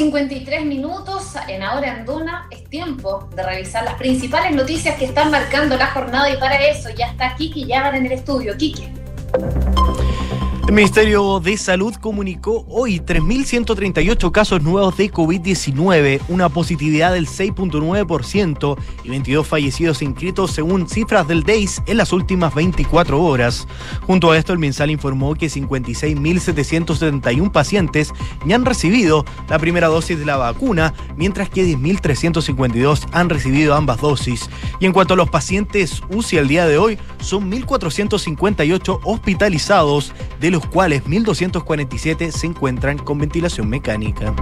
cincuenta y tres minutos en Ahora en Duna. Es tiempo de revisar las principales noticias que están marcando la jornada y para eso ya está Kiki Yagar en el estudio. Kiki. El Ministerio de Salud comunicó hoy tres mil ciento treinta y ocho casos nuevos de COVID diecinueve, una positividad del seis punto nueve por ciento y veintidós fallecidos inscritos según cifras del D E I S en las últimas veinticuatro horas. Junto a esto, el MinSal informó que cincuenta y seis mil setecientos setenta y uno pacientes ya han recibido la primera dosis de la vacuna, mientras que diez mil trescientos cincuenta y dos han recibido ambas dosis. Y en cuanto a los pacientes U C I al día de hoy, son mil cuatrocientos cincuenta y ocho hospitalizados, de los cuales mil doscientos cuarenta y siete se encuentran con ventilación mecánica.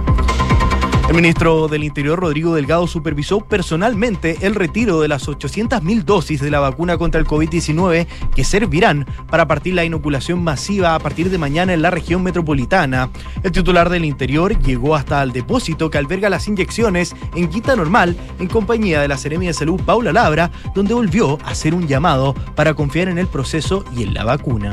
El ministro del Interior, Rodrigo Delgado, supervisó personalmente el retiro de las ochocientas mil dosis de la vacuna contra el COVID diecinueve que servirán para partir la inoculación masiva a partir de mañana en la región metropolitana. El titular del Interior llegó hasta el depósito que alberga las inyecciones en Quinta Normal en compañía de la Seremi de Salud, Paula Labra, donde volvió a hacer un llamado para confiar en el proceso y en la vacuna.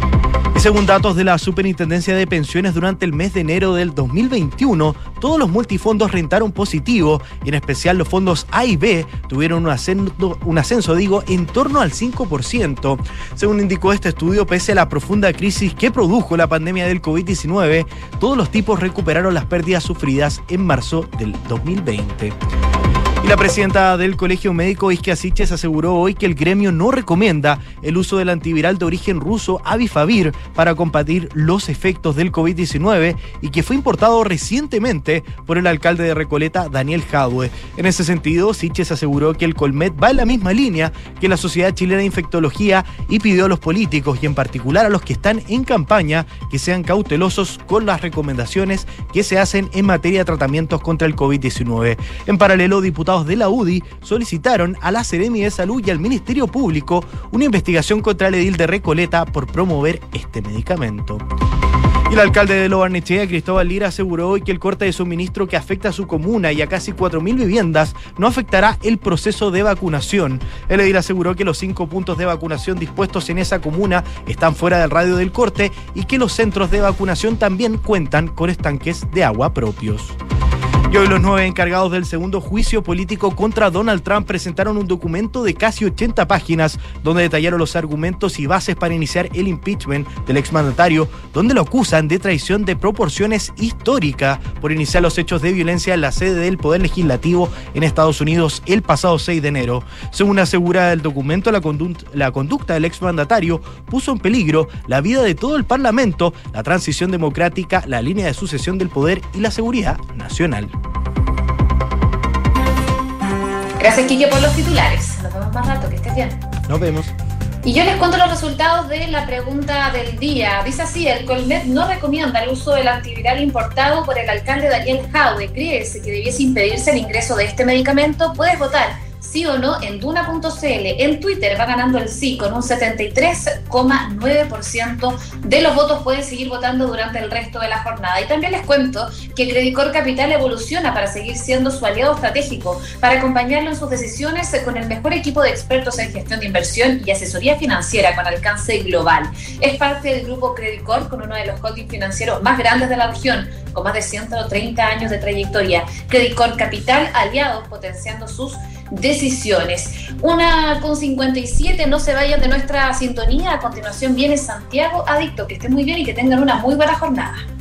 Y según datos de la Superintendencia de Pensiones, durante el mes de enero del dos mil veintiuno, todos los multifondos rentaron positivo, y en especial los fondos A y B tuvieron un ascenso, un ascenso digo, en torno al cinco por ciento. Según indicó este estudio, pese a la profunda crisis que produjo la pandemia del COVID diecinueve, todos los tipos recuperaron las pérdidas sufridas en marzo del dos mil veinte. Y la presidenta del Colegio Médico, Isquia Siches, aseguró hoy que el gremio no recomienda el uso del antiviral de origen ruso Avifavir para combatir los efectos del COVID diecinueve y que fue importado recientemente por el alcalde de Recoleta, Daniel Jadwe. En ese sentido, Siches aseguró que el Colmet va en la misma línea que la Sociedad Chilena de Infectología y pidió a los políticos y en particular a los que están en campaña que sean cautelosos con las recomendaciones que se hacen en materia de tratamientos contra el COVID diecinueve. En paralelo, diputados de la U D I solicitaron a la Seremi de Salud y al Ministerio Público una investigación contra el edil de Recoleta por promover este medicamento. Y el alcalde de Lo Barnechea, Cristóbal Lira, aseguró hoy que el corte de suministro que afecta a su comuna y a casi cuatro mil viviendas no afectará el proceso de vacunación. El edil aseguró que los cinco puntos de vacunación dispuestos en esa comuna están fuera del radio del corte y que los centros de vacunación también cuentan con estanques de agua propios. Y hoy los nueve encargados del segundo juicio político contra Donald Trump presentaron un documento de casi ochenta páginas donde detallaron los argumentos y bases para iniciar el impeachment del exmandatario, donde lo acusan de traición de proporciones históricas por iniciar los hechos de violencia en la sede del Poder Legislativo en Estados Unidos el pasado seis de enero. Según asegura el documento, la, condu- la conducta del exmandatario puso en peligro la vida de todo el Parlamento, la transición democrática, la línea de sucesión del poder y la seguridad nacional. Gracias, Quique, por los titulares. Nos vemos más rato, que estés bien. Nos vemos. Y yo les cuento los resultados de la pregunta del día. Dice así: el Colmet no recomienda el uso del antiviral importado por el alcalde Daniel Jadwe. ¿Crees que debiese impedirse el ingreso de este medicamento? Puedes votar sí o no en duna punto c l. En Twitter va ganando el sí con un setenta y tres coma nueve por ciento de los votos. Pueden seguir votando durante el resto de la jornada. Y también les cuento que Credicor Capital evoluciona para seguir siendo su aliado estratégico, para acompañarlo en sus decisiones con el mejor equipo de expertos en gestión de inversión y asesoría financiera con alcance global. Es parte del grupo Credicor, con uno de los holdings financieros más grandes de la región, con más de ciento treinta años de trayectoria. Credicor Capital, aliados potenciando sus decisiones. Una con cincuenta y siete, no se vayan de nuestra sintonía. A continuación viene Santiago Adicto. Que estén muy bien y que tengan una muy buena jornada.